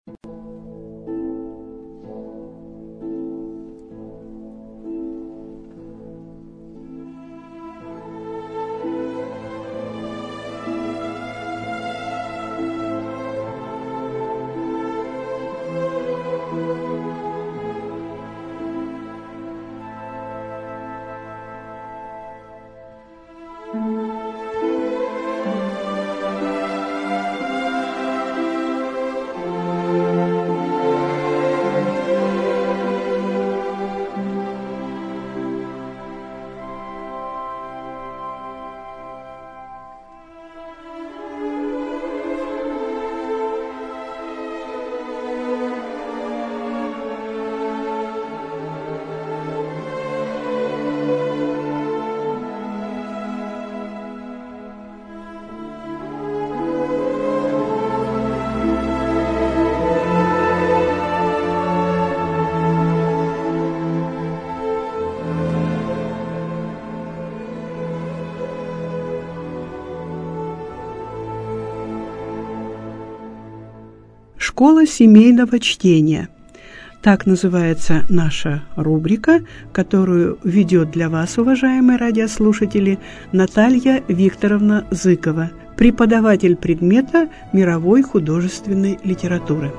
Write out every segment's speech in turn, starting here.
Школа семейного чтения. Так называется наша рубрика, которую ведет для вас, уважаемые радиослушатели, Наталья Викторовна Зыкова, преподаватель предмета мировой художественной литературы.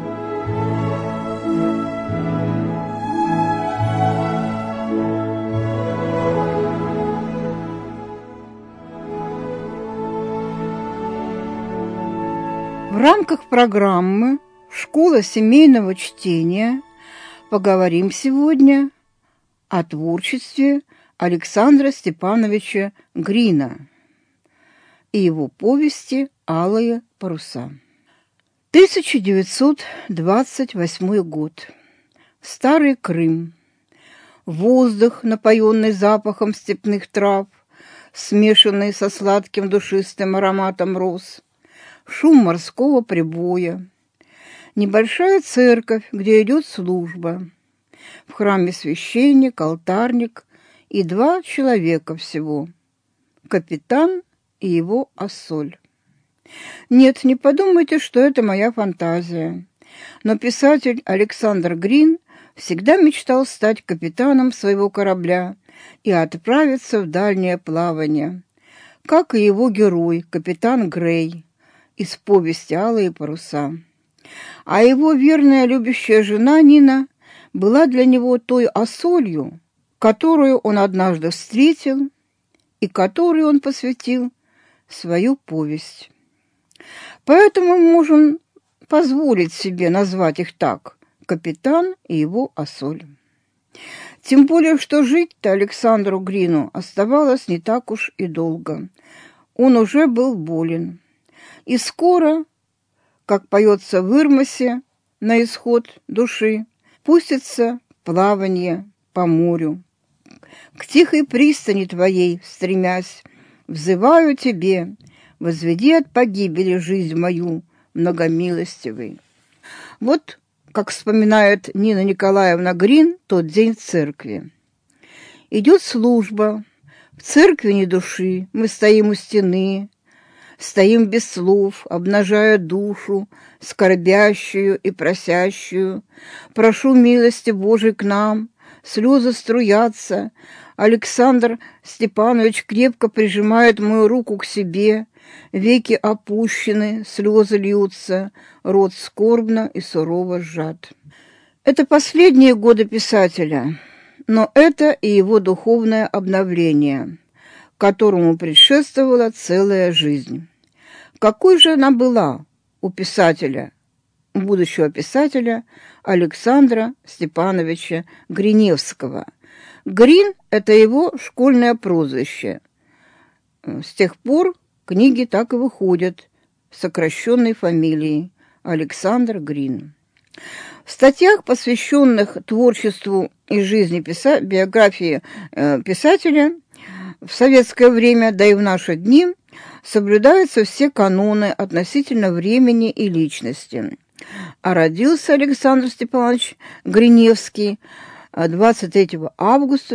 В рамках программы «Школа семейного чтения» поговорим сегодня о творчестве Александра Степановича Грина и его повести «Алые паруса». 1928 год. Старый Крым. Воздух, напоенный запахом степных трав, смешанный со сладким душистым ароматом роз. Шум морского прибоя. Небольшая церковь, где идет служба. В храме священник, алтарник и 2 человека всего. Капитан и его Ассоль. Нет, не подумайте, что это моя фантазия. Но писатель Александр Грин всегда мечтал стать капитаном своего корабля и отправиться в дальнее плавание, как и его герой, капитан Грей, из повести «Алые паруса». А его верная любящая жена Нина была для него той Ассолью, которую он однажды встретил и которой он посвятил свою повесть. Поэтому мы можем позволить себе назвать их так – капитан и его Ассоль. Тем более, что жить-то Александру Грину оставалось не так уж и долго. Он уже был болен. И скоро, как поется в Ирмосе, на исход души, пустится плавание по морю. К тихой пристани твоей, стремясь, взываю тебе, возведи от погибели жизнь мою, многомилостивый. Вот как вспоминает Нина Николаевна Грин тот день в церкви. Идет служба, в церкви ни души, мы стоим у стены, стоим без слов, обнажая душу, скорбящую и просящую. Прошу милости Божией к нам, слезы струятся. Александр Степанович крепко прижимает мою руку к себе, веки опущены, слезы льются, рот скорбно и сурово сжат. Это последние годы писателя, но это и его духовное обновление, которому предшествовала целая жизнь. Какой же она была у писателя, будущего писателя Александра Степановича Гриневского? Грин – это его школьное прозвище. С тех пор книги так и выходят сокращенной фамилией Александр Грин. В статьях, посвященных творчеству и жизни биографии писателя, в советское время, да и в наши дни, соблюдаются все каноны относительно времени и личности. А родился Александр Степанович Гриневский 23 августа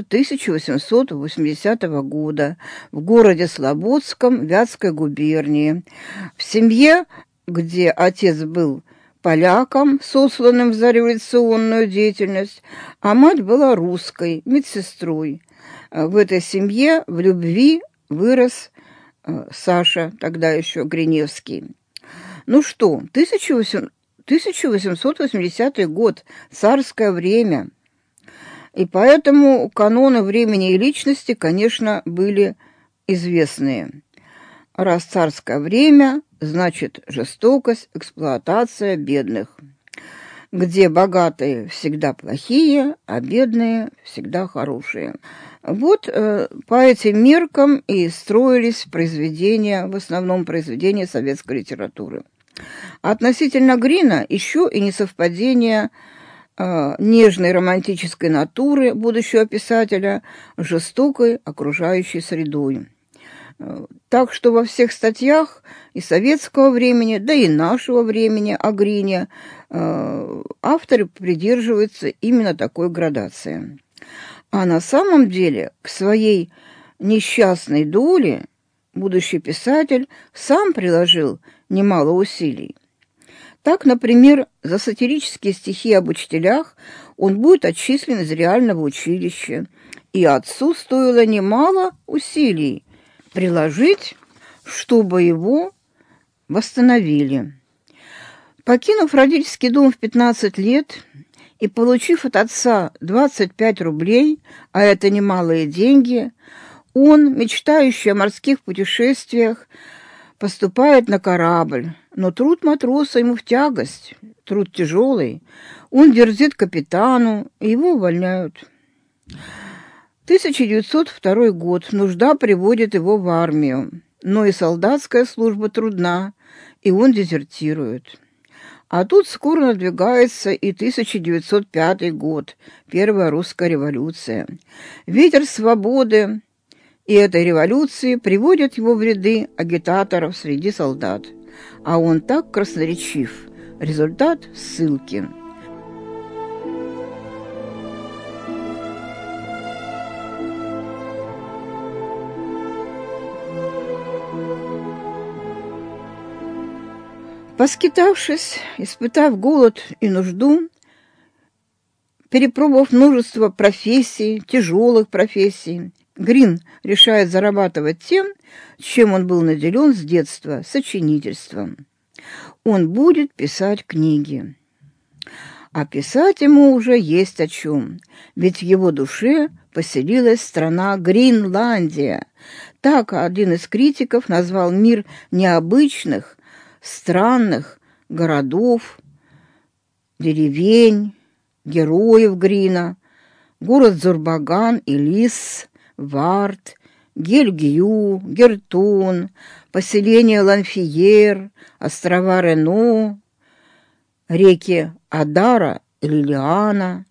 1880 года в городе Слободском Вятской губернии, в семье, где отец был поляком, сосланным за революционную деятельность, а мать была русской, медсестрой. В этой семье в любви вырос Саша, тогда еще Гриневский. Ну что, 1880 год, царское время. И поэтому каноны времени и личности, конечно, были известные. Раз царское время, значит жестокость, эксплуатация бедных, где богатые всегда плохие, а бедные всегда хорошие. Вот по этим меркам и строились произведения, в основном произведения советской литературы. Относительно Грина еще и несовпадение нежной романтической натуры будущего писателя с жестокой окружающей средой. Так что во всех статьях и советского времени, да и нашего времени о Грине авторы придерживаются именно такой градации. А на самом деле к своей несчастной доле будущий писатель сам приложил немало усилий. Так, например, за сатирические стихи об учителях он будет отчислен из реального училища, и отцу стоило немало усилий приложить, чтобы его восстановили. Покинув родительский дом в 15 лет и получив от отца 25 рублей, а это немалые деньги, он, мечтающий о морских путешествиях, поступает на корабль, но труд матроса ему в тягость, труд тяжелый. Он дерзит капитану, и его увольняют. 1902 год. Нужда приводит его в армию, но и солдатская служба трудна, и он дезертирует. А тут скоро надвигается и 1905 год, Первая русская революция. Ветер свободы и этой революции приводит его в ряды агитаторов среди солдат. А он так красноречив. Результат – ссылки. Поскитавшись, испытав голод и нужду, перепробовав множество профессий, тяжелых профессий, Грин решает зарабатывать тем, чем он был наделен с детства – сочинительством. Он будет писать книги. А писать ему уже есть о чем, ведь в его душе поселилась страна Гринландия. Так один из критиков назвал мир необычных, странных городов, деревень, героев Грина, город Зурбаган и Лис, Вард, Гельгию, Гертун, поселение Ланфиер, острова Рено, реки Адара и Лилиана.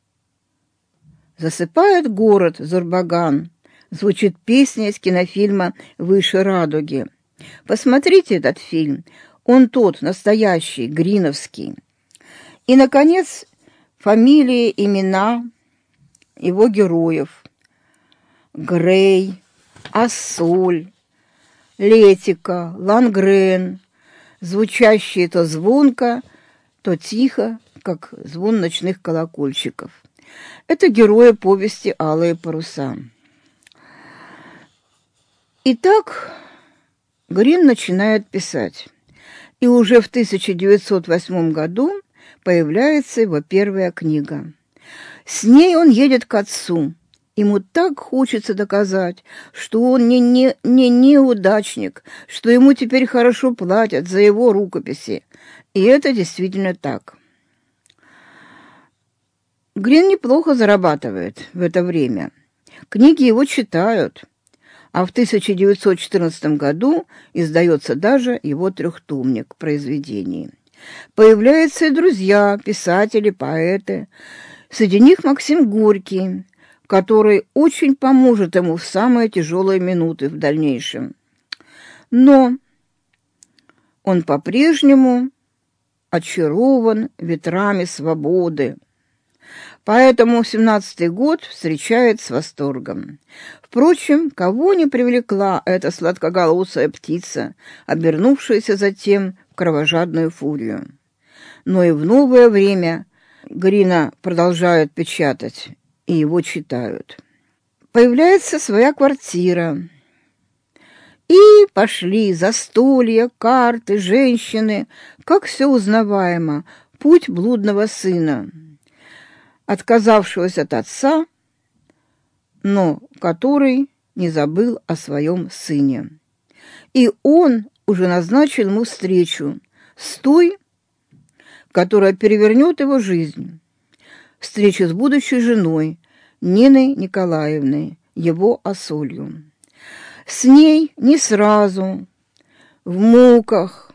Засыпает город Зурбаган, звучит песня из кинофильма «Выше радуги». Посмотрите этот фильм, он тот, настоящий, гриновский. И, наконец, фамилии, имена его героев. Грей, Ассоль, Летика, Лангрен, звучащие то звонко, то тихо, как звон ночных колокольчиков. Это герои повести «Алые паруса». Итак, Грин начинает писать, и уже в 1908 году появляется его первая книга. С ней он едет к отцу. Ему так хочется доказать, что он не неудачник, что ему теперь хорошо платят за его рукописи. И это действительно так. Грин неплохо зарабатывает в это время. Книги его читают. А в 1914 году издается даже его трехтомник произведений. Появляются и друзья, писатели, поэты. Среди них Максим Горький, который очень поможет ему в самые тяжелые минуты в дальнейшем. Но он по-прежнему очарован ветрами свободы. Поэтому 17-й год встречает с восторгом. Впрочем, кого не привлекла эта сладкоголосая птица, обернувшаяся затем в кровожадную фурию? но и в новое время Грина продолжают печатать, и его читают. Появляется своя квартира. И пошли застолья, карты, женщины, как все узнаваемо, путь блудного сына, отказавшегося от отца, но который не забыл о своем сыне. И он уже назначил ему встречу с той, которая перевернет его жизнь, встречу с будущей женой Ниной Николаевной, его Осолью. С ней не сразу, в муках,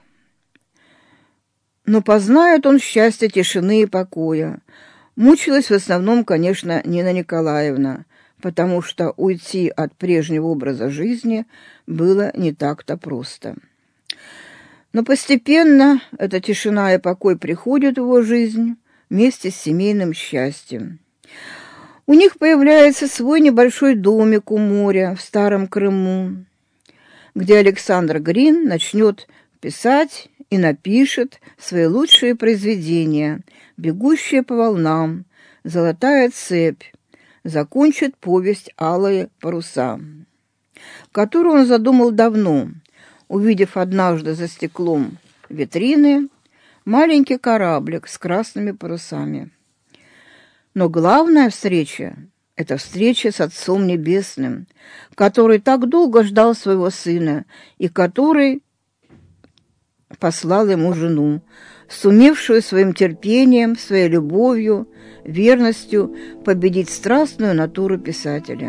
но познает он счастье тишины и покоя. Мучилась в основном, конечно, Нина Николаевна, потому что уйти от прежнего образа жизни было не так-то просто. Но постепенно эта тишина и покой приходят в его жизнь вместе с семейным счастьем. У них появляется свой небольшой домик у моря в Старом Крыму, где Александр Грин начнет писать и напишет свои лучшие произведения «Бегущие по волнам», «Золотая цепь», закончит повесть «Алые паруса», которую он задумал давно, увидев однажды за стеклом витрины маленький кораблик с красными парусами. Но главная встреча – это встреча с Отцом Небесным, который так долго ждал своего сына и который послал ему жену, сумевшую своим терпением, своей любовью, верностью победить страстную натуру писателя.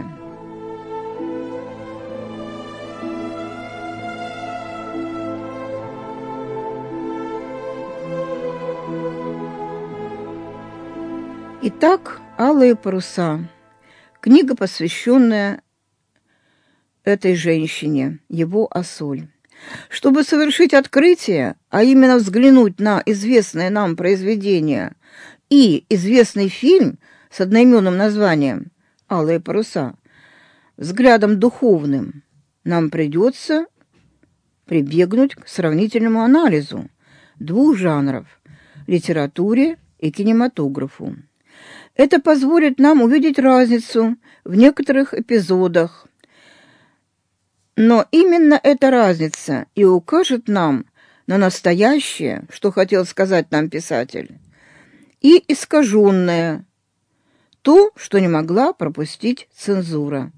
Итак, «Алые паруса» – книга, посвященная этой женщине, его Осоль. Чтобы совершить открытие, а именно взглянуть на известное нам произведение и известный фильм с одноименным названием «Алые паруса», взглядом духовным, нам придется прибегнуть к сравнительному анализу двух жанров – литературе и кинематографу. Это позволит нам увидеть разницу в некоторых эпизодах. Но именно эта разница и укажет нам на настоящее, что хотел сказать нам писатель, и искаженное, то, что не могла пропустить цензура.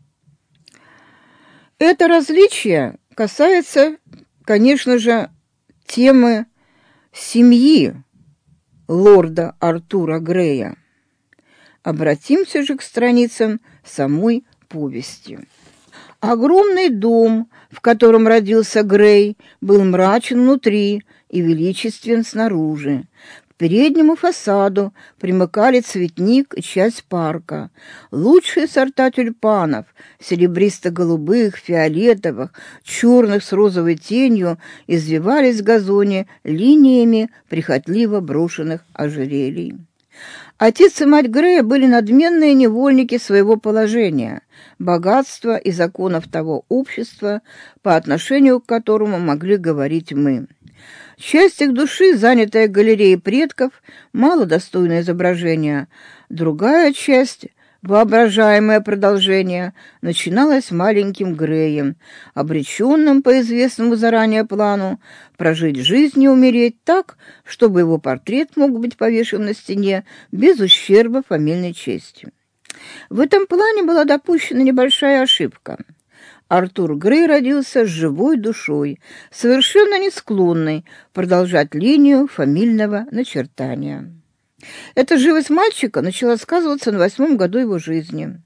Это различие касается, конечно же, темы семьи лорда Артура Грея. Обратимся же к страницам самой повести. Огромный дом, в котором родился Грей, был мрачен внутри и величествен снаружи. К переднему фасаду примыкали цветник и часть парка. Лучшие сорта тюльпанов, серебристо-голубых, фиолетовых, черных с розовой тенью, извивались в газоне линиями прихотливо брошенных ожерелий. Отец и мать Грея были надменные невольники своего положения, богатства и законов того общества, по отношению к которому могли говорить мы. Часть их души, занятая галереей предков, мало достойно изображения. Другая часть, воображаемое продолжение, начиналась маленьким Греем, обреченным по известному заранее плану прожить жизнь и умереть так, чтобы его портрет мог быть повешен на стене без ущерба фамильной чести. В этом плане была допущена небольшая ошибка. Артур Грей родился с живой душой, совершенно не склонной продолжать линию фамильного начертания. Эта живость мальчика начала сказываться на 8-м году его жизни.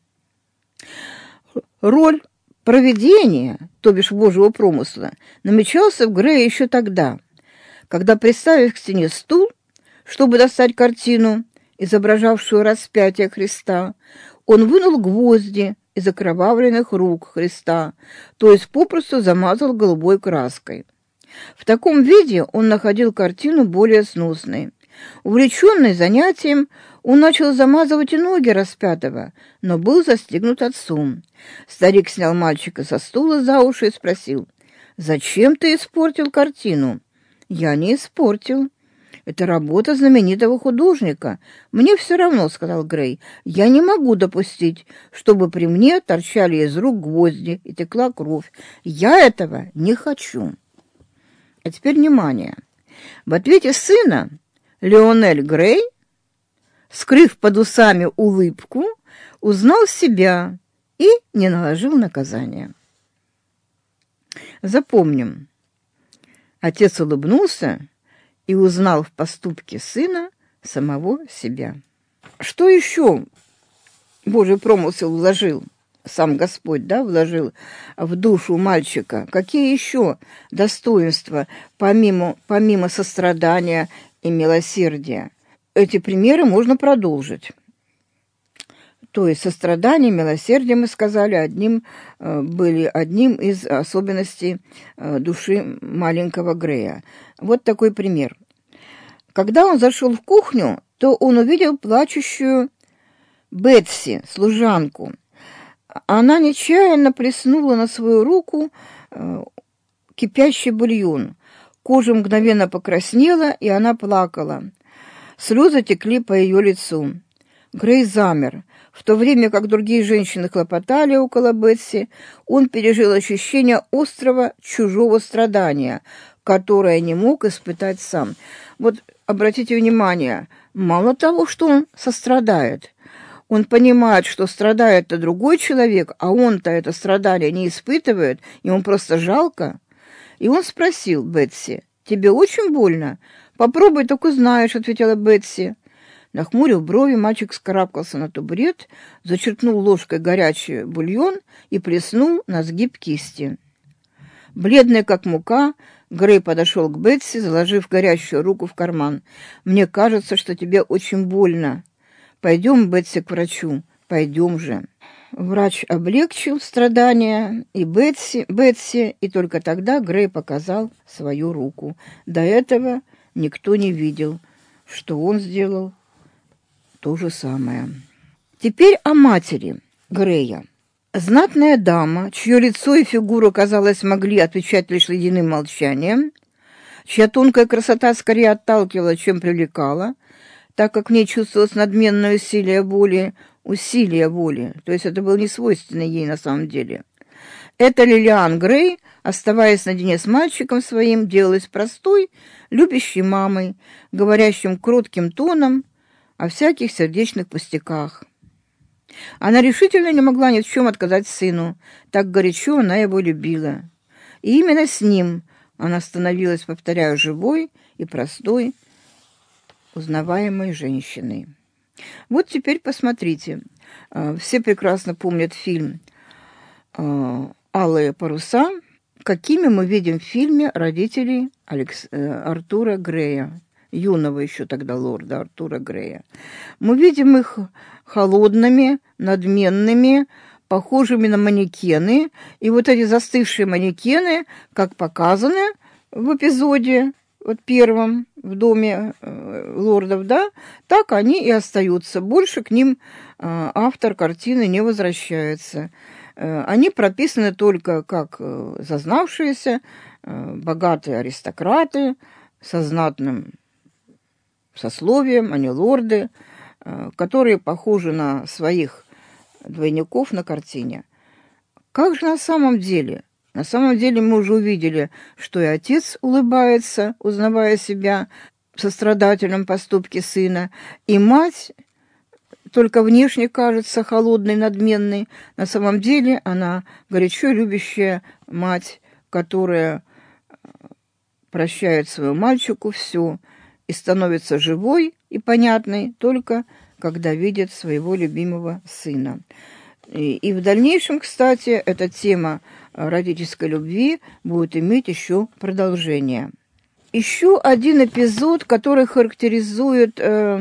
Роль провидения, то бишь Божьего промысла, намечался в Грее еще тогда, когда, приставив к стене стул, чтобы достать картину, изображавшую распятие Христа, он вынул гвозди из окровавленных рук Христа, то есть попросту замазал голубой краской. В таком виде он находил картину более сносной. Увлеченный занятием, он начал замазывать и ноги распятого, но был застигнут отцом. Старик снял мальчика со стула за уши и спросил: «Зачем ты испортил картину?» «Я не испортил. Это работа знаменитого художника. Мне все равно, — сказал Грей. Я не могу допустить, чтобы при мне торчали из рук гвозди и текла кровь. Я этого не хочу. А теперь внимание. В ответе сына Лионель Грей, скрыв под усами улыбку, узнал себя и не наложил наказания. Запомним. Отец улыбнулся и узнал в поступке сына самого себя. Что еще Божий промысел вложил, сам Господь, да, вложил в душу мальчика? Какие еще достоинства, помимо сострадания и милосердия? Эти примеры можно продолжить. То есть сострадание, милосердие, мы сказали, были одним из особенностей души маленького Грея. Вот такой пример. Когда он зашел в кухню, то он увидел плачущую Бетси, служанку. Она нечаянно плеснула на свою руку кипящий бульон. Кожа мгновенно покраснела, и она плакала. Слезы текли по ее лицу. Грей замер. В то время как другие женщины хлопотали около Бетси, он пережил ощущение острого чужого страдания, которое не мог испытать сам. Вот обратите внимание, мало того, что он сострадает, он понимает, что страдает-то другой человек, а он-то это страдание не испытывает, ему просто жалко. И он спросил Бетси: «Тебе очень больно? Попробуй, только знаешь», — ответила Бетси. Нахмурив брови, мальчик вскарабкался на табурет, зачерпнул ложкой горячий бульон и плеснул на сгиб кисти. Бледный, как мука, Грей подошел к Бетси, заложив горящую руку в карман. «Мне кажется, что тебе очень больно. Пойдем, Бетси, к врачу. Пойдем же». Врач облегчил страдания и Бетси, и только тогда Грей показал свою руку. До этого никто не видел, что он сделал то же самое. Теперь о матери Грея. Знатная дама, чье лицо и фигуру, казалось, могли отвечать лишь ледяным молчанием, чья тонкая красота скорее отталкивала, чем привлекала, так как в ней чувствовалось надменное усилие воли, то есть это было не свойственно ей на самом деле. Эта Лилиан Грей, оставаясь наедине с мальчиком своим, делалась простой, любящей мамой, говорящим кротким тоном о всяких сердечных пустяках. Она решительно не могла ни в чем отказать сыну, так горячо она его любила. И именно с ним она становилась, повторяю, живой и простой, узнаваемой женщиной. Вот теперь посмотрите. Все прекрасно помнят фильм «Алые паруса». Какими мы видим в фильме родителей Артура Грея, юного еще тогда лорда Артура Грея. Мы видим их холодными, надменными, похожими на манекены. И вот эти застывшие манекены, как показаны в эпизоде вот первом в доме лордов, да, так они и остаются. Больше к ним автор картины не возвращается. Они прописаны только как зазнавшиеся, богатые аристократы со знатным сословием, они лорды, которые похожи на своих двойников на картине. Как же на самом деле? На самом деле мы уже увидели, что и отец улыбается, узнавая себя в сострадательном поступке сына, и мать только внешне кажется холодной, надменной. На самом деле она горячо любящая мать, которая прощает своему мальчику все и становится живой и понятной только когда видит своего любимого сына. И в дальнейшем, кстати, эта тема родительской любви будет иметь еще продолжение. Еще один эпизод, который характеризует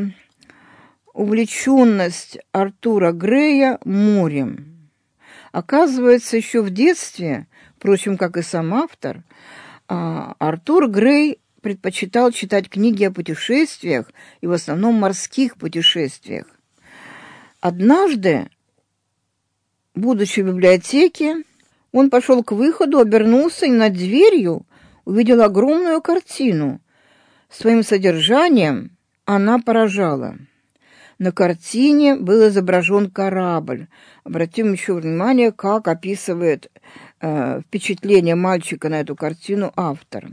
увлеченность Артура Грея морем. Оказывается, еще в детстве, впрочем, как и сам автор, Артур Грей предпочитал читать книги о путешествиях и в основном морских путешествиях. Однажды, будучи в библиотеке, он пошел к выходу, обернулся и над дверью увидел огромную картину Своим содержанием она поражала. На картине был изображен корабль. Обратим еще внимание, как описывает впечатление мальчика на эту картину автор.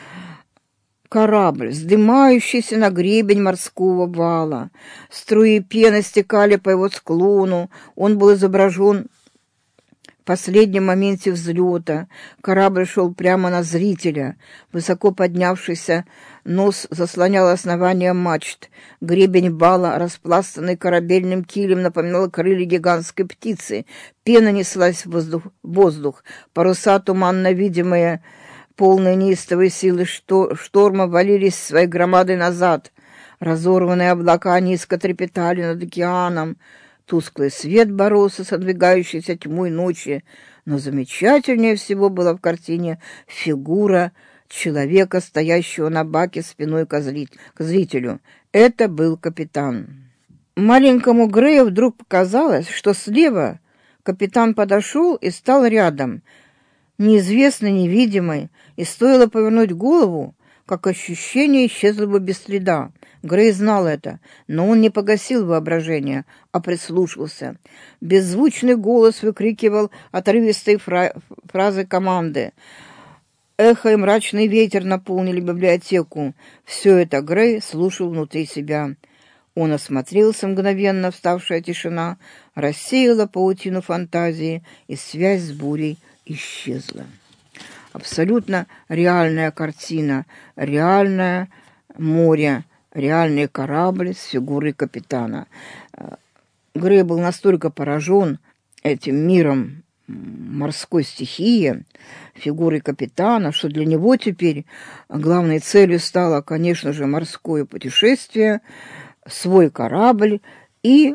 Корабль, вздымающийся на гребень морского вала. Струи пены стекали по его склону. Он был изображен в последнем моменте взлета. Корабль шел прямо на зрителя. Высоко поднявшийся нос заслонял основание мачт. Гребень вала, распластанный корабельным килем, напоминал крылья гигантской птицы. Пена неслась в воздух. Паруса, туманно видимые, полные неистовой силы шторма, валились своей громадой назад. Разорванные облака низко трепетали над океаном. Тусклый свет боролся с надвигающейся тьмой ночи, но замечательнее всего была в картине фигура человека, стоящего на баке спиной к зрителю. Это был капитан. Маленькому Грею вдруг показалось, что слева капитан подошел и стал рядом, неизвестный, невидимый, и стоило повернуть голову, как ощущение исчезло бы без следа. Грей знал это, но он не погасил воображение, а прислушался. Беззвучный голос выкрикивал отрывистые фразы команды. Эхо и мрачный ветер наполнили библиотеку. Все это Грей слушал внутри себя. Он осмотрелся, мгновенно вставшая тишина рассеяла паутину фантазии, и связь с бурей исчезла. Абсолютно реальная картина, реальное море, реальный корабль с фигурой капитана. Грей был настолько поражен этим миром морской стихии, фигурой капитана, что для него теперь главной целью стало, конечно же, морское путешествие, свой корабль и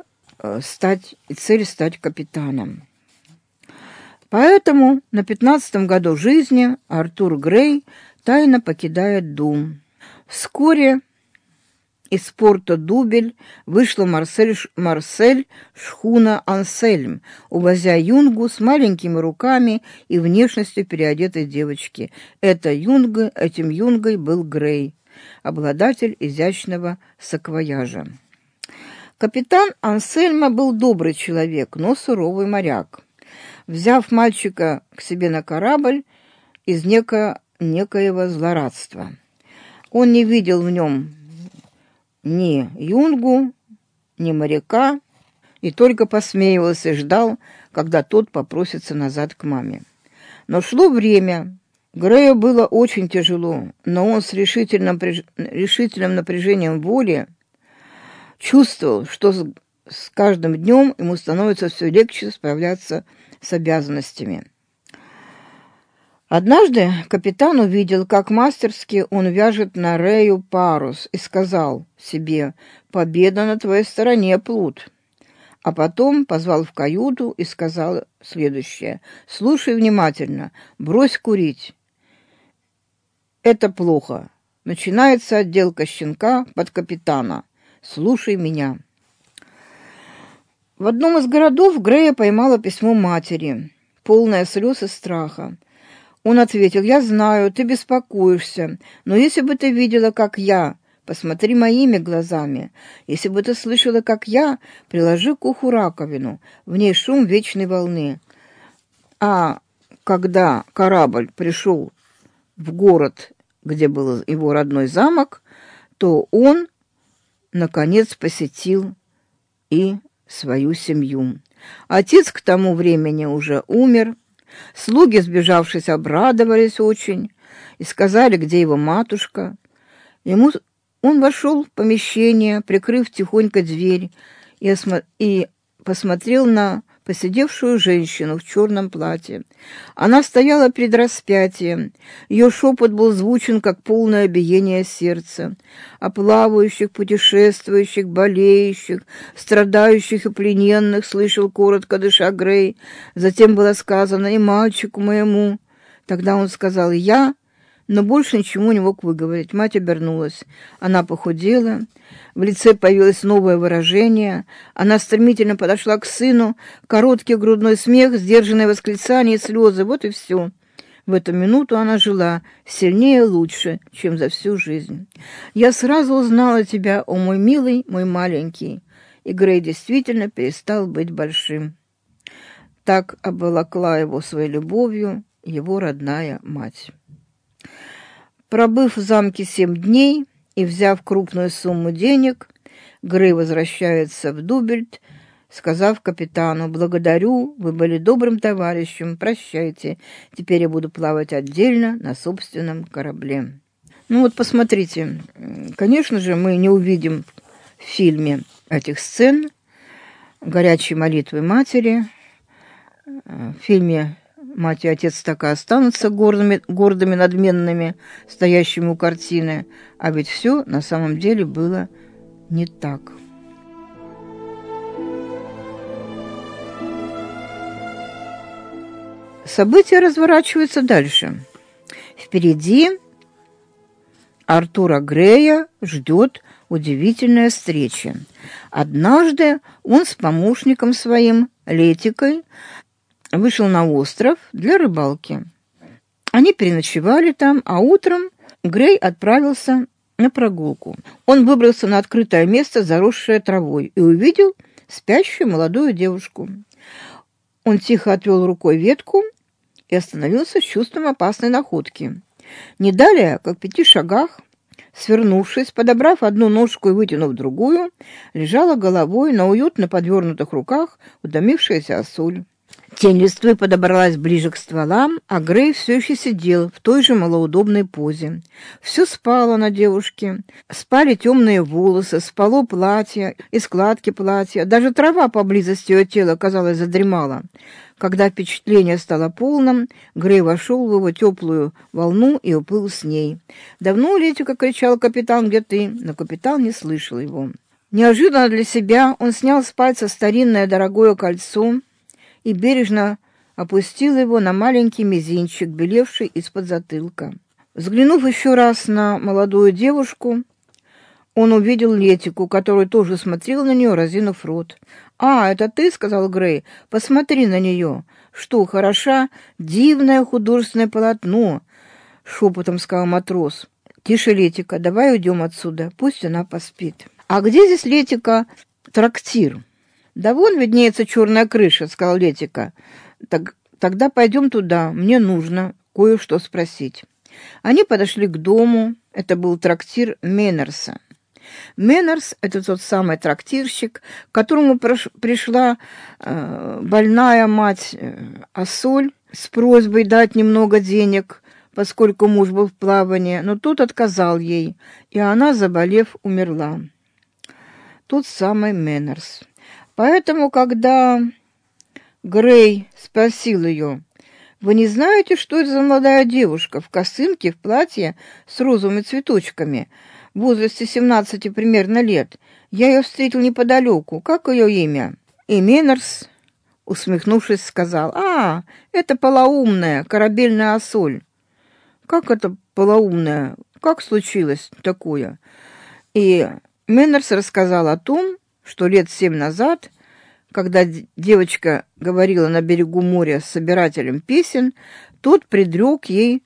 цель стать капитаном. Поэтому на 15-м году жизни Артур Грей тайно покидает дом. Вскоре из порта Дубель вышла Марсель шхуна Ансельм, увозя юнгу с маленькими руками и внешностью переодетой девочки. Этим юнгой был Грей, обладатель изящного саквояжа. Капитан Ансельма был добрый человек, но суровый моряк. Взяв мальчика к себе на корабль из некоего злорадства. Он не видел в нем ни юнгу, ни моряка, и только посмеивался и ждал, когда тот попросится назад к маме. Но шло время. Грею было очень тяжело, но он с решительным напряжением воли чувствовал, что с каждым днем ему становится все легче справляться с обязанностями. Однажды капитан увидел, как мастерски он вяжет на рею парус, и сказал себе: «Победа на твоей стороне, плут». А потом позвал в каюту и сказал следующее: «Слушай внимательно, брось курить. Это плохо. Начинается отделка щенка под капитана. Слушай меня». В одном из городов Грея поймала письмо матери, полное слез и страха. Он ответил: «Я знаю, ты беспокоишься, но если бы ты видела, как я, посмотри моими глазами. Если бы ты слышала, как я, приложи к уху раковину, в ней шум вечной волны». А когда корабль пришел в город, где был его родной замок, то он, наконец, посетил и свою семью. Отец к тому времени уже умер. Слуги, сбежавшись, обрадовались очень и сказали, где его матушка. Он вошел в помещение, прикрыв тихонько дверь, и посмотрел на посидевшую женщину в черном платье. Она стояла перед распятием. Ее шепот был звучен, как полное биение сердца. О плавающих, путешествующих, болеющих, страдающих и плененных слышал коротко дыша Грей. Затем было сказано: «И мальчику моему». Тогда он сказал: «Я», но больше ничего не мог выговорить. Мать обернулась. Она похудела, в лице появилось новое выражение. Она стремительно подошла к сыну. Короткий грудной смех, сдержанное восклицание и слезы. Вот и все. В эту минуту она жила сильнее и лучше, чем за всю жизнь. «Я сразу узнала тебя, о мой милый, мой маленький». И Грей действительно перестал быть большим. Так обволокла его своей любовью его родная мать. Пробыв в замке 7 дней и взяв крупную сумму денег, Грей возвращается в Дубельт, сказав капитану: «Благодарю, вы были добрым товарищем, прощайте, теперь я буду плавать отдельно на собственном корабле». Ну вот посмотрите, конечно же, мы не увидим в фильме этих сцен горячей молитвы матери. В фильме мать и отец так и останутся гордыми, надменными, стоящими у картины, а ведь все на самом деле было не так. События разворачиваются дальше. Впереди Артура Грея ждет удивительная встреча. Однажды он с помощником своим, Летикой, вышел на остров для рыбалки. Они переночевали там, а утром Грей отправился на прогулку. Он выбрался на открытое место, заросшее травой, и увидел спящую молодую девушку. Он тихо отвел рукой ветку и остановился с чувством опасной находки. Не далее, как в 5 шагах, свернувшись, подобрав одну ножку и вытянув другую, лежала головой на уютно подвернутых руках утомившаяся осуль. Тень листвы подобралась ближе к стволам, а Грей все еще сидел в той же малоудобной позе. Все спало на девушке. Спали темные волосы, спало платье и складки платья. Даже трава поблизости ее тела, казалось, задремала. Когда впечатление стало полным, Грей вошел в его теплую волну и уплыл с ней. «Давно, Летика!» — кричал капитан, «где ты?» Но капитан не слышал его. Неожиданно для себя он снял с пальца старинное дорогое кольцо и бережно опустил его на маленький мизинчик, белевший из-под затылка. Взглянув еще раз на молодую девушку, он увидел Летику, которая тоже смотрела на нее, разинув рот. «А, это ты?» — сказал Грей. «Посмотри на нее. Что, хороша? Дивное художественное полотно!» — шепотом сказал матрос. «Тише, Летика, давай уйдем отсюда. Пусть она поспит». «А где здесь, Летика, трактир?» «Да вон виднеется черная крыша», — сказал Летика. «Тогда пойдем туда. Мне нужно кое-что спросить». Они подошли к дому. Это был трактир Меннерса. Меннерс — это тот самый трактирщик, к которому пришла больная мать Ассоль с просьбой дать немного денег, поскольку муж был в плавании, но тот отказал ей, и она, заболев, умерла. Тот самый Меннерс. Поэтому, когда Грей спросил ее: «Вы не знаете, что это за молодая девушка в косынке, в платье с розовыми цветочками, в возрасте 17 примерно лет? Я ее встретил неподалеку. Как ее имя?» И Меннерс, усмехнувшись, сказал: «А, это полоумная корабельная Ассоль». «Как это полоумная? Как случилось такое?» И Меннерс рассказал о том, что лет 7 назад, когда девочка говорила на берегу моря с собирателем песен, тот предрек ей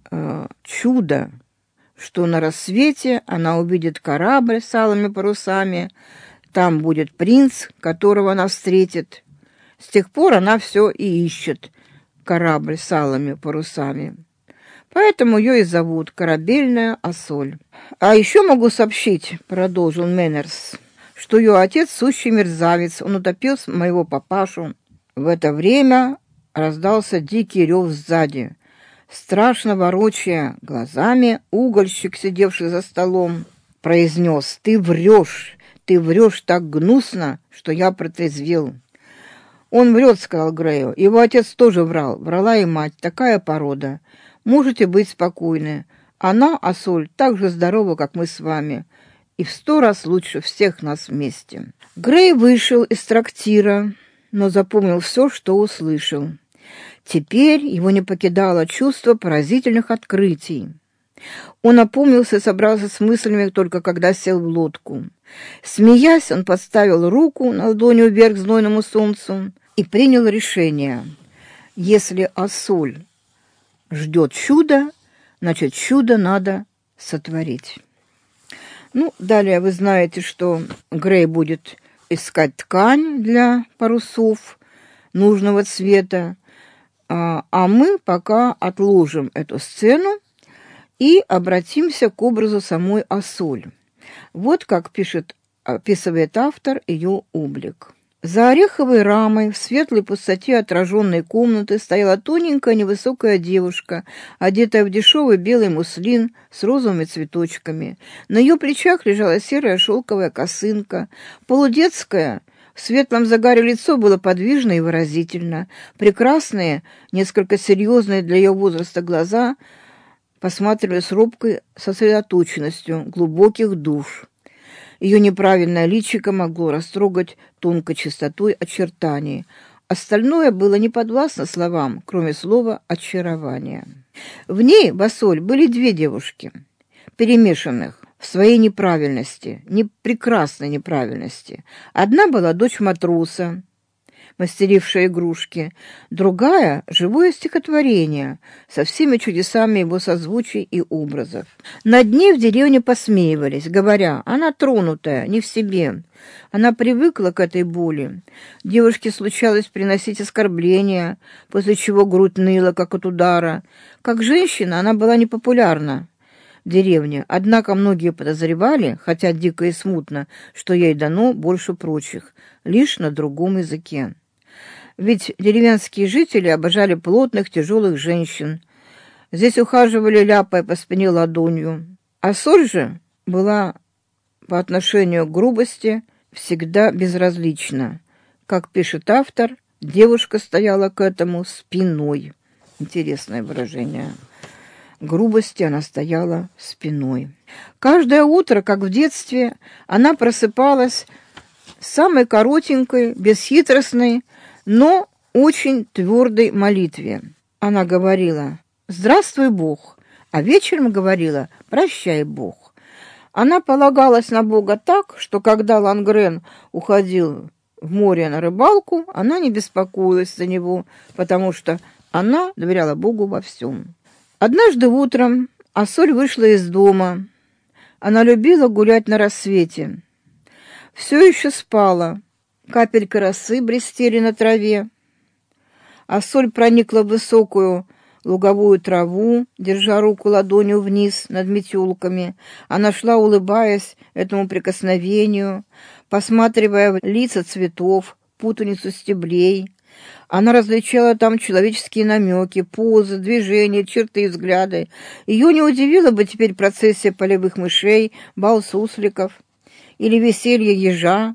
чудо, что на рассвете она увидит корабль с алыми парусами, там будет принц, которого она встретит. С тех пор она все и ищет корабль с алыми парусами. Поэтому ее и зовут корабельная Ассоль. «А еще могу сообщить, — продолжил Меннерс, — что ее отец сущий мерзавец, он утопил моего папашу». В это время раздался дикий рев сзади. Страшно ворочая глазами, угольщик, сидевший за столом, произнес: ты врешь так гнусно, что я протрезвел». «Он врет, — сказал Грею, — его отец тоже врал, врала и мать, такая порода. Можете быть спокойны, она, Ассоль, так же здорова, как мы с вами, и в 100 раз лучше всех нас вместе». Грей вышел из трактира, но запомнил все, что услышал. Теперь его не покидало чувство поразительных открытий. Он опомнился и собрался с мыслями только когда сел в лодку. Смеясь, он подставил руку на ладонью вверх к знойному солнцу и принял решение. Если Ассоль ждет чудо, значит, чудо надо сотворить. Ну, далее вы знаете, что Грей будет искать ткань для парусов нужного цвета, а мы пока отложим эту сцену и обратимся к образу самой Ассоль. Вот как описывает автор ее облик. За ореховой рамой в светлой пустоте отраженной комнаты стояла тоненькая невысокая девушка, одетая в дешевый белый муслин с розовыми цветочками. На ее плечах лежала серая шелковая косынка, полудетская. В светлом загаре лицо было подвижно и выразительно. Прекрасные, несколько серьезные для ее возраста глаза посматривали с робкой сосредоточенностью глубоких душ. Ее неправильное личико могло растрогать тонкой чистотой очертаний. Остальное было не подвластно словам, кроме слова «очарование». В ней, в Ассоль, были две девушки, перемешанных в своей неправильности, прекрасной неправильности. Одна была дочь матроса, мастерившая игрушки, другая — живое стихотворение со всеми чудесами его созвучий и образов. Над ней в деревне посмеивались, говоря: она тронутая, не в себе. Она привыкла к этой боли. Девушке случалось приносить оскорбления, после чего грудь ныла, как от удара. Как женщина она была непопулярна в деревне, однако многие подозревали, хотя дико и смутно, что ей дано больше прочих, лишь на другом языке. Ведь деревенские жители обожали плотных, тяжелых женщин. Здесь ухаживали, ляпая по спине ладонью. Ассоль же была по отношению к грубости всегда безразлична. Как пишет автор, девушка стояла к этому спиной. Интересное выражение. Грубости она стояла спиной. Каждое утро, как в детстве, она просыпалась самой коротенькой, бесхитростной, но очень твердой молитве. Она говорила: «Здравствуй, Бог», а вечером говорила: «Прощай, Бог». Она полагалась на Бога так, что когда Лангрен уходил в море на рыбалку, она не беспокоилась за него, потому что она доверяла Богу во всем. Однажды утром Ассоль вышла из дома. Она любила гулять на рассвете. Все еще спала. Капельки росы блестели на траве. Ассоль проникла в высокую луговую траву, держа руку ладонью вниз над метелками. Она шла, улыбаясь этому прикосновению, посматривая лица цветов, путаницу стеблей. Она различала там человеческие намеки, позы, движения, черты и взгляды. Ее не удивила бы теперь процессия полевых мышей, бал сусликов или веселье ежа.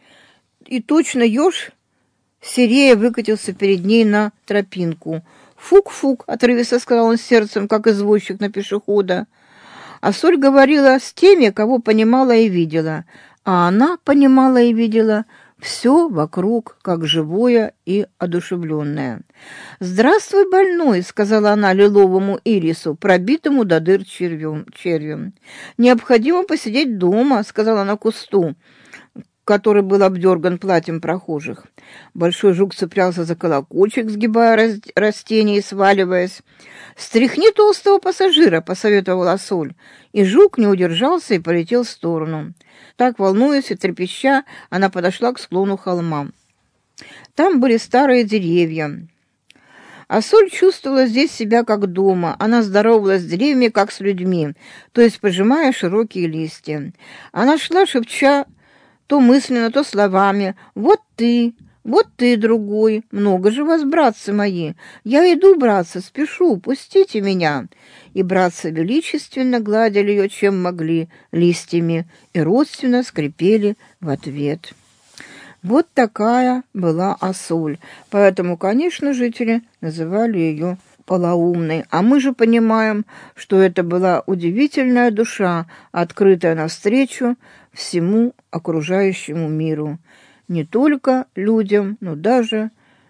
И точно еж серея выкатился перед ней на тропинку. «Фук-фук», — отрывисто сказал он сердцем, как извозчик на пешехода. Ассоль говорила с теми, кого понимала и видела, а она понимала и видела все вокруг, как живое и одушевленное. «Здравствуй, больной», — сказала она лиловому ирису, пробитому до дыр червем. «Необходимо посидеть дома», — сказала она кусту, который был обдерган платьем прохожих. Большой жук цеплялся за колокольчик, сгибая растение и сваливаясь. «Стряхни толстого пассажира», — посоветовала Ассоль, и жук не удержался и полетел в сторону. Так, волнуясь и трепеща, она подошла к склону холма. Там были старые деревья. Ассоль чувствовала здесь себя как дома. Она здоровалась с деревьями, как с людьми, то есть пожимая широкие листья. Она шла, шепча то мысленно, то словами: вот ты, другой, много же вас, братцы мои. Я иду, братцы, спешу, пустите меня». И братцы величественно гладили ее, чем могли, листьями, и родственно скрипели в ответ. Вот такая была Ассоль, поэтому, конечно, жители называли ее полоумной. А мы же понимаем, что это была удивительная душа, открытая навстречу всему окружающему миру, не только людям, но даже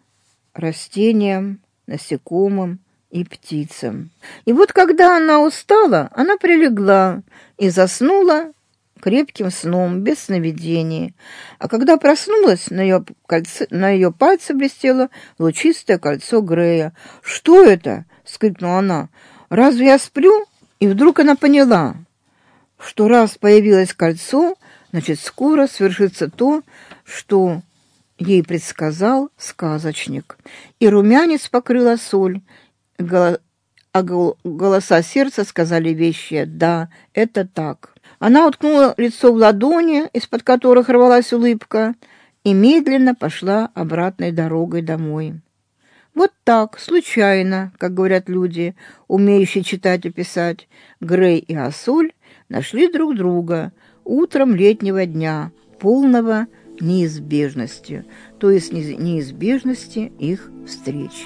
растениям, насекомым и птицам. И вот когда она устала, она прилегла и заснула, крепким сном, без сновидений. А когда проснулась, на ее пальце блестело лучистое кольцо Грея. «Что это?» — вскрикнула она. «Разве я сплю?» И вдруг она поняла, что раз появилось кольцо, значит, скоро свершится то, что ей предсказал сказочник. И румянец покрыла соль, а голоса сердца сказали вещи. Да, это так. Она уткнула лицо в ладони, из-под которых рвалась улыбка, и медленно пошла обратной дорогой домой. Вот так, случайно, как говорят люди, умеющие читать и писать, Грей и Асоль нашли друг друга утром летнего дня, полного неизбежности, то есть неизбежности их встречи.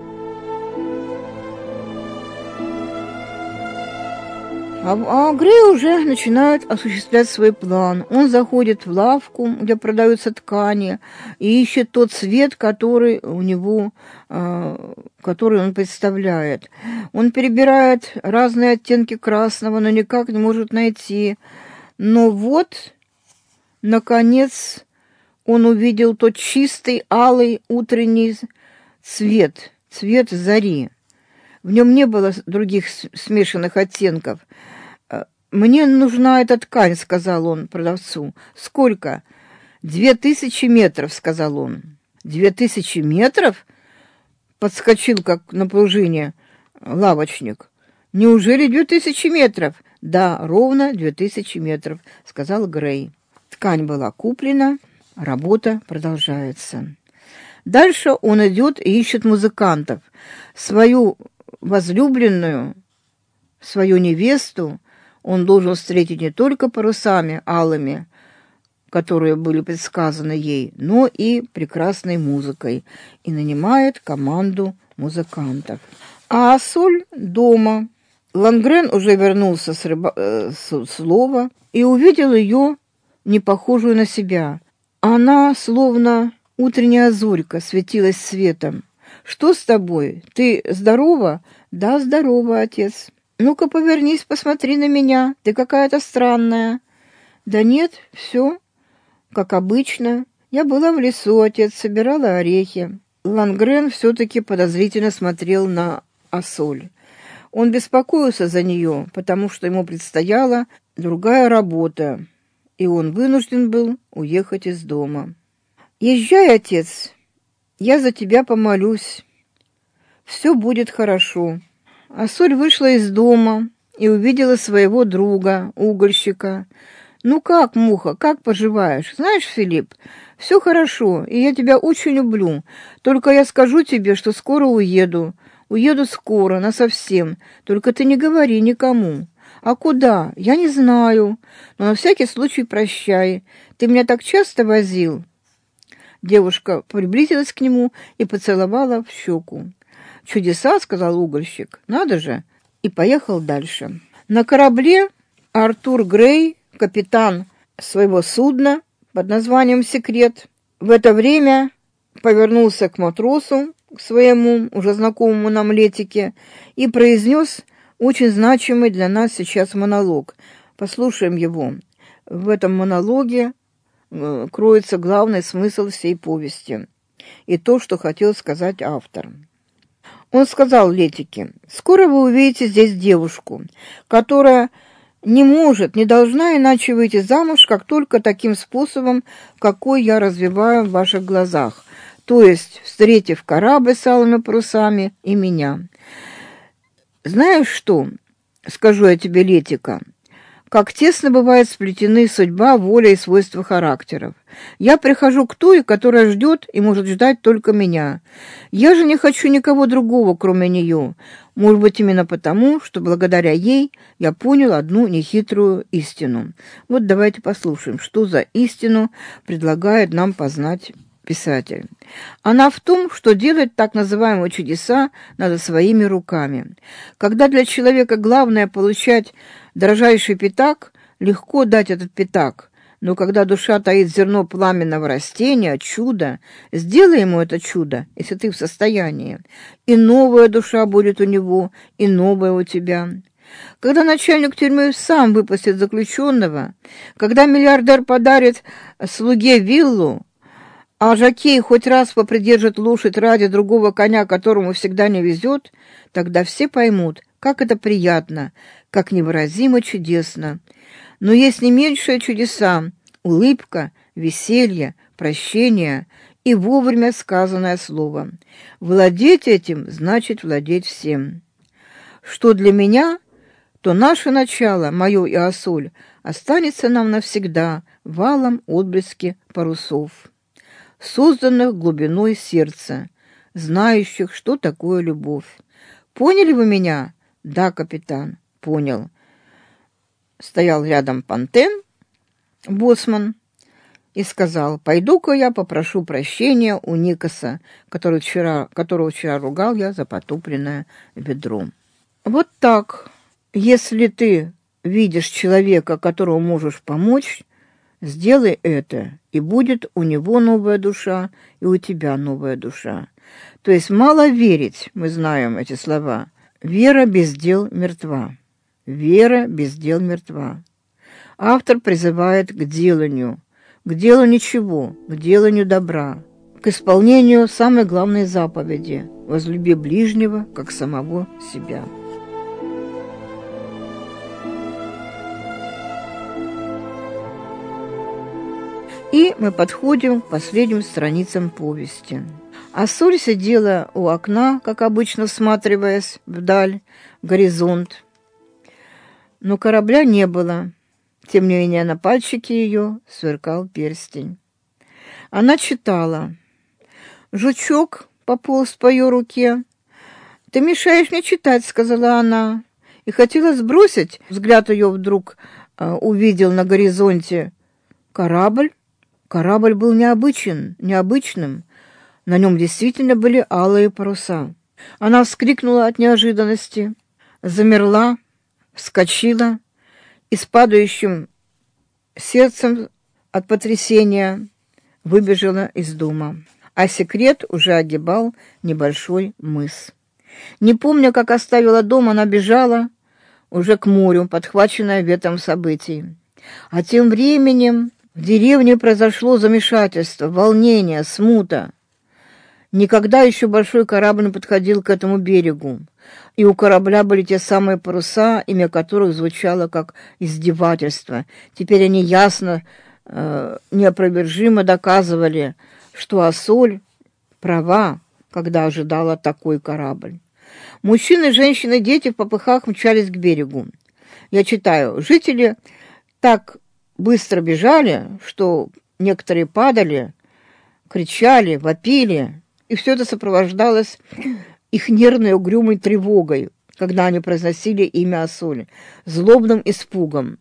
А Грей уже начинает осуществлять свой план. Он заходит в лавку, где продаются ткани, и ищет тот цвет, который у него, который он представляет. Он перебирает разные оттенки красного, но никак не может найти. Но вот, наконец, он увидел тот чистый, алый утренний цвет, цвет зари. В нем не было других смешанных оттенков. «Мне нужна эта ткань», — сказал он продавцу. «Сколько?» 2000 метров», — сказал он. 2000 метров? Подскочил, как на пружине, лавочник. «Неужели 2000 метров?» «Да, ровно 2000 метров», — сказал Грей. Ткань была куплена, работа продолжается. Дальше он идет и ищет музыкантов. Свою возлюбленную, свою невесту он должен встретить не только парусами алыми, которые были предсказаны ей, но и прекрасной музыкой, и нанимает команду музыкантов. А Асоль дома. Лангрен уже вернулся с лова и увидел ее, не похожую на себя. Она, словно утренняя зорька, светилась светом. «Что с тобой? Ты здорова?» «Да, здорова, отец». «Ну-ка, повернись, посмотри на меня. Ты какая-то странная». «Да нет, все как обычно. Я была в лесу, отец, собирала орехи». Лангрен все-таки подозрительно смотрел на Асоль. Он беспокоился за нее, потому что ему предстояла другая работа, и он вынужден был уехать из дома. «Езжай, отец, я за тебя помолюсь. Все будет хорошо». Асоль вышла из дома и увидела своего друга, угольщика. «Ну как, муха, как поживаешь? Знаешь, Филипп, все хорошо, и я тебя очень люблю. Только я скажу тебе, что скоро уеду. Уеду скоро, насовсем. Только ты не говори никому». «А куда? Я не знаю. Но на всякий случай прощай. Ты меня так часто возил». Девушка приблизилась к нему и поцеловала в щеку. «Чудеса», — сказал угольщик, — «надо же», и поехал дальше. На корабле Артур Грей, капитан своего судна под названием «Секрет», в это время повернулся к матросу, к своему уже знакомому нам Летике, и произнес очень значимый для нас сейчас монолог. Послушаем его. В этом монологе кроется главный смысл всей повести и то, что хотел сказать автор. Он сказал Летике: «Скоро вы увидите здесь девушку, которая не может, не должна иначе выйти замуж, как только таким способом, какой я развиваю в ваших глазах, то есть встретив корабль с алыми парусами и меня. Знаешь что, скажу я тебе, Летика, как тесно бывает сплетены судьба, воля и свойства характеров. Я прихожу к той, которая ждет и может ждать только меня. Я же не хочу никого другого, кроме нее. Может быть, именно потому, что благодаря ей я понял одну нехитрую истину». Вот давайте послушаем, что за истину предлагает нам познать писатель. Она в том, что делать так называемые чудеса надо своими руками. Когда для человека главное получать дрожайший пятак, легко дать этот пятак, но когда душа таит зерно пламенного растения, чудо, сделай ему это чудо, если ты в состоянии, и новая душа будет у него, и новая у тебя. Когда начальник тюрьмы сам выпустит заключенного, когда миллиардер подарит слуге виллу, а жокей хоть раз попридержит лошадь ради другого коня, которому всегда не везет, тогда все поймут, как это приятно, как невыразимо чудесно. Но есть не меньшие чудеса — улыбка, веселье, прощение и вовремя сказанное слово. Владеть этим значит владеть всем. Что для меня, то наше начало, мое и Асоль, останется нам навсегда валом отблески парусов, созданных глубиной сердца, знающих, что такое любовь. Поняли вы меня? Да, капитан, понял. Стоял рядом Пантен, боцман, и сказал: пойду-ка я попрошу прощения у Никоса, которого вчера ругал я за потопленное ведро. Вот так. Если ты видишь человека, которому можешь помочь, сделай это, и будет у него новая душа, и у тебя новая душа. То есть мало верить, мы знаем эти слова. Вера без дел мертва. Вера без дел мертва. Автор призывает к деланию чего? К деланию добра, к исполнению самой главной заповеди – возлюби ближнего, как самого себя. И мы подходим к последним страницам повести. Асоль сидела у окна, как обычно, всматриваясь вдаль, в горизонт. Но корабля не было. Тем не менее, на пальчике ее сверкал перстень. Она читала. «Жучок пополз по ее руке. Ты мешаешь мне читать», — сказала она. И хотела сбросить. Взгляд ее вдруг увидел на горизонте корабль. Корабль был необычным. На нем действительно были алые паруса. Она вскрикнула от неожиданности, замерла, вскочила и с падающим сердцем от потрясения выбежала из дома. А секрет уже огибал небольшой мыс. Не помня, как оставила дом, она бежала уже к морю, подхваченная ветром событий. А тем временем в деревне произошло замешательство, волнение, смута. Никогда еще большой корабль не подходил к этому берегу, и у корабля были те самые паруса, имя которых звучало как издевательство. Теперь они ясно, неопровержимо доказывали, что Асоль права, когда ожидала такой корабль. Мужчины, женщины, дети в попыхах мчались к берегу. Я читаю: жители так быстро бежали, что некоторые падали, кричали, вопили, и все это сопровождалось их нервной угрюмой тревогой, когда они произносили имя Асоль, злобным испугом.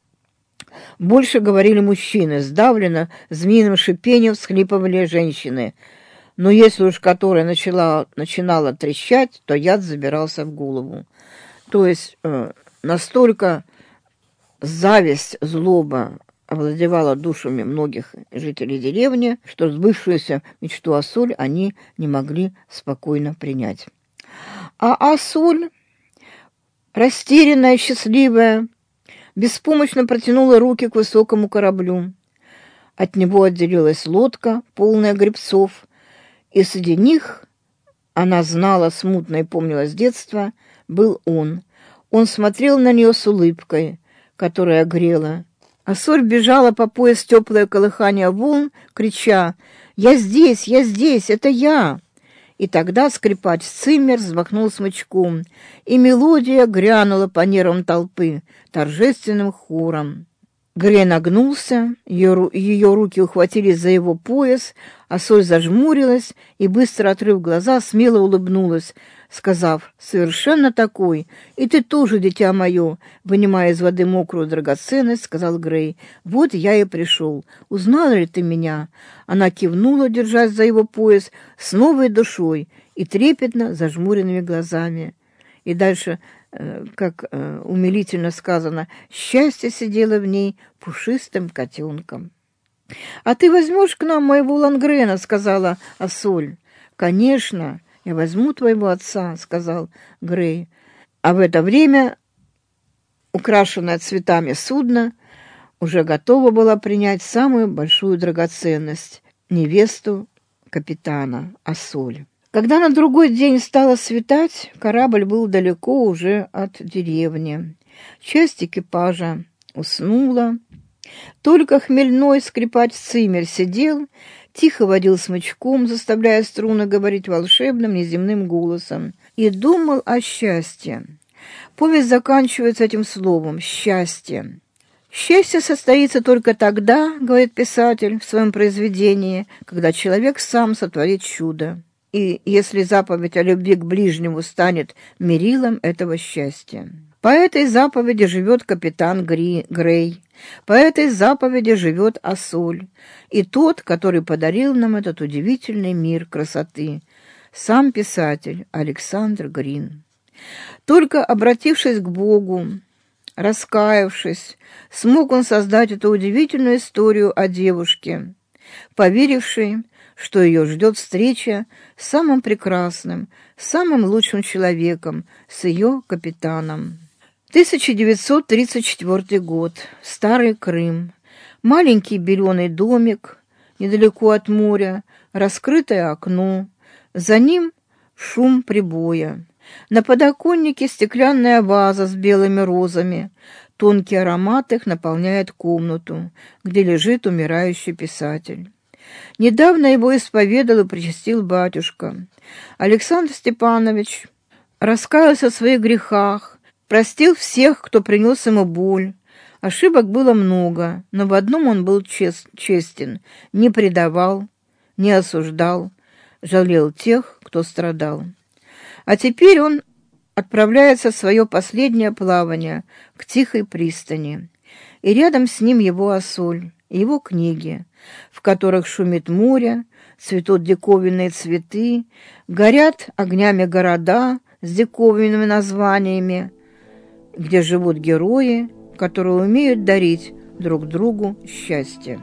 Больше говорили мужчины, сдавленно, змеиным шипением всхлипывали женщины. Но если уж которая начинала трещать, то яд забирался в голову. То есть настолько зависть, злоба овладевала душами многих жителей деревни, что сбывшуюся мечту Асоль они не могли спокойно принять. А Асоль, растерянная, счастливая, беспомощно протянула руки к высокому кораблю. От него отделилась лодка, полная гребцов, и среди них, она знала, смутно и помнила с детства, был он. Он смотрел на нее с улыбкой, которая грела. Асоль бежала по пояс теплое колыхание волн, крича: я здесь, это я!» И тогда скрипач Циммер взмахнул смычком, и мелодия грянула по нервам толпы торжественным хором. Грей нагнулся, ее руки ухватились за его пояс, Асоль зажмурилась и, быстро открыв глаза, смело улыбнулась, сказав: «Совершенно такой, и ты тоже, дитя мое», вынимая из воды мокрую драгоценность, сказал Грей: «Вот я и пришел. Узнала ли ты меня?» Она кивнула, держась за его пояс, с новой душой и трепетно зажмуренными глазами. И дальше, как умилительно сказано, счастье сидело в ней пушистым котенком. «А ты возьмешь к нам моего Лангрена?» — сказала Асоль. «Конечно, я возьму твоего отца», — сказал Грей. А в это время украшенное цветами судно уже готова была принять самую большую драгоценность – невесту капитана Ассоль. Когда на другой день стало светать, корабль был далеко уже от деревни. Часть экипажа уснула. Только хмельной скрипач Циммер сидел, тихо водил смычком, заставляя струны говорить волшебным неземным голосом, и думал о счастье. Повесть заканчивается этим словом «счастье». «Счастье состоится только тогда, — говорит писатель в своем произведении, — когда человек сам сотворит чудо. И если заповедь о любви к ближнему станет мерилом этого счастья. По этой заповеди живет капитан Грей, по этой заповеди живет Ассоль, и тот, который подарил нам этот удивительный мир красоты, сам писатель Александр Грин. Только обратившись к Богу, раскаявшись, смог он создать эту удивительную историю о девушке, поверившей, что ее ждет встреча с самым прекрасным, самым лучшим человеком, с ее капитаном. 1934 год. Старый Крым. Маленький беленый домик, недалеко от моря, раскрытое окно. За ним шум прибоя. На подоконнике стеклянная ваза с белыми розами. Тонкий аромат их наполняет комнату, где лежит умирающий писатель. Недавно его исповедал и причастил батюшка. Александр Степанович раскаялся в своих грехах, простил всех, кто принес ему боль. Ошибок было много, но в одном он был честен, не предавал, не осуждал, жалел тех, кто страдал. А теперь он отправляется в свое последнее плавание к тихой пристани, и рядом с ним его Ассоль, его книги, в которых шумит море, цветут диковинные цветы, горят огнями города с диковинными названиями, где живут герои, которые умеют дарить друг другу счастье.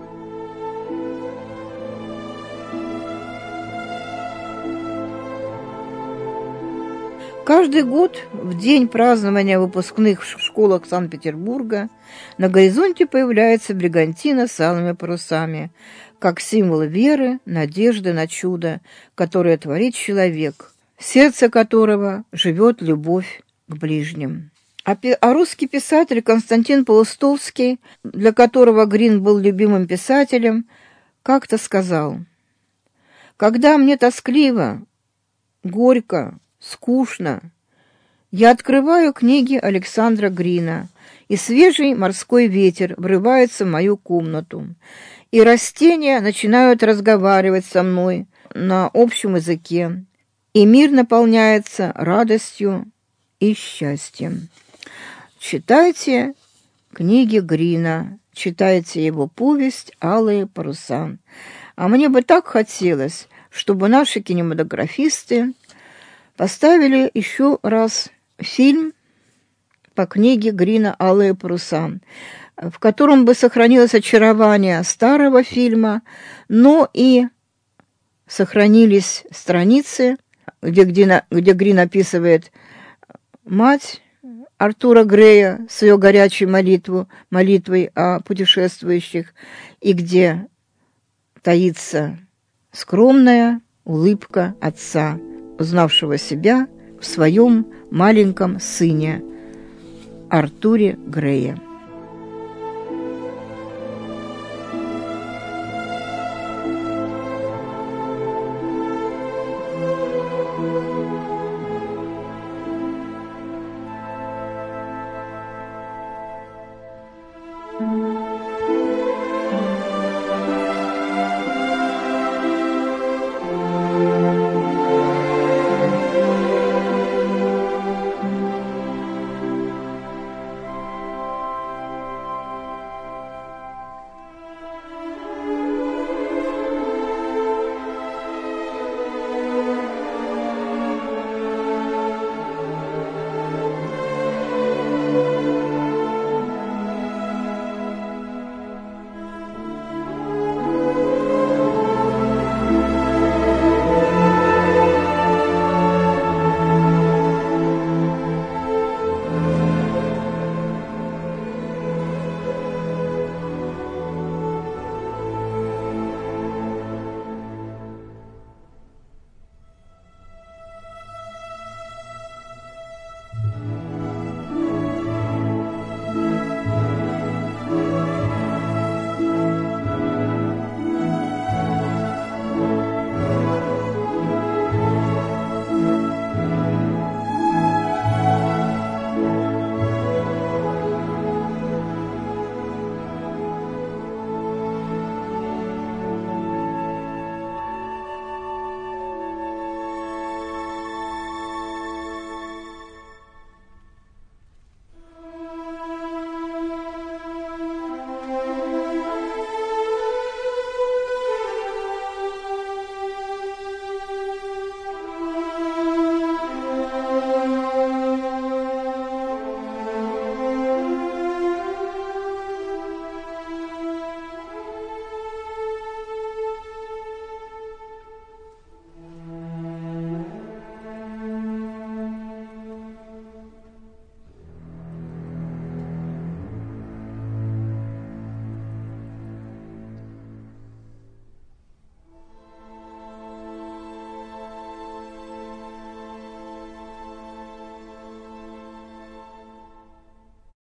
Каждый год, в день празднования выпускных в школах Санкт-Петербурга, на горизонте появляется бригантина с алыми парусами, как символ веры, надежды на чудо, которое творит человек, в сердце которого живет любовь к ближним. А русский писатель Константин Паустовский, для которого Грин был любимым писателем, как-то сказал: «Когда мне тоскливо, горько, скучно, я открываю книги Александра Грина, и свежий морской ветер врывается в мою комнату, и растения начинают разговаривать со мной на общем языке, и мир наполняется радостью и счастьем». Читайте книги Грина, читайте его повесть «Алые паруса». А мне бы так хотелось, чтобы наши кинематографисты поставили еще раз фильм по книге Грина «Алые паруса», в котором бы сохранилось очарование старого фильма, но и сохранились страницы, где Грин описывает мать Артура Грея с ее горячей молитвой о путешествующих, и где таится скромная улыбка отца, узнавшего себя в своем маленьком сыне Артуре Грее.